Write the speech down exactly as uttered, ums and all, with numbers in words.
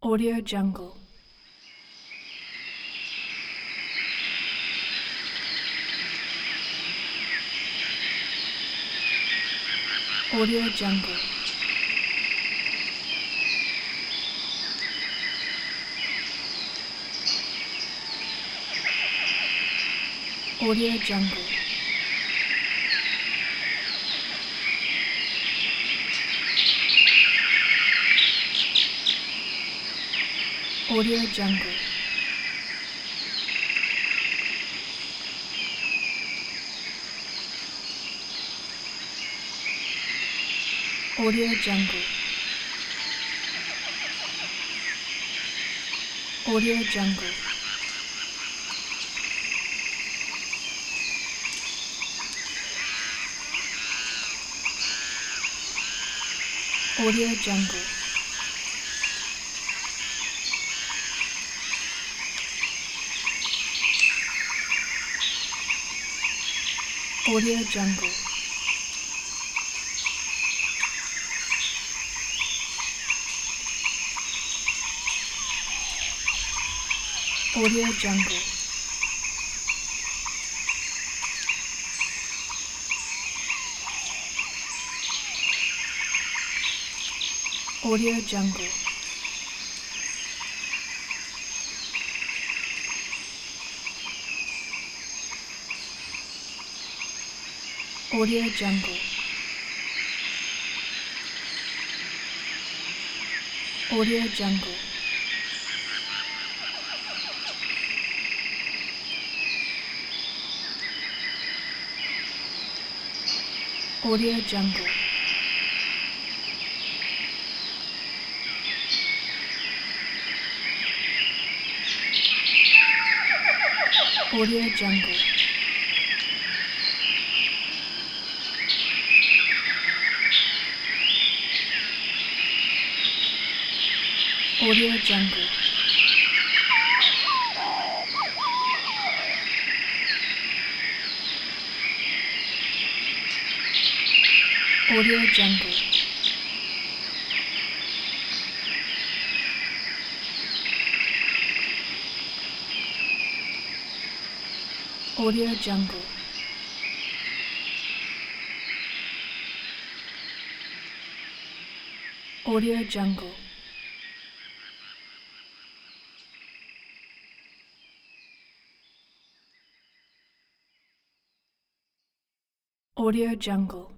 Audio Jungle. Audio Jungle. Audio Jungle. Audio Jungle. Audio Jungle. Audio Jungle. Audio Jungle. Audio Jungle. Audio Jungle. Audio Jungle. Audio Jungle. Audio Jungle. Audio Jungle. Audio Jungle. Audio Jungle. Audio Jungle. Audio Jungle. Audio Jungle. Audio Jungle.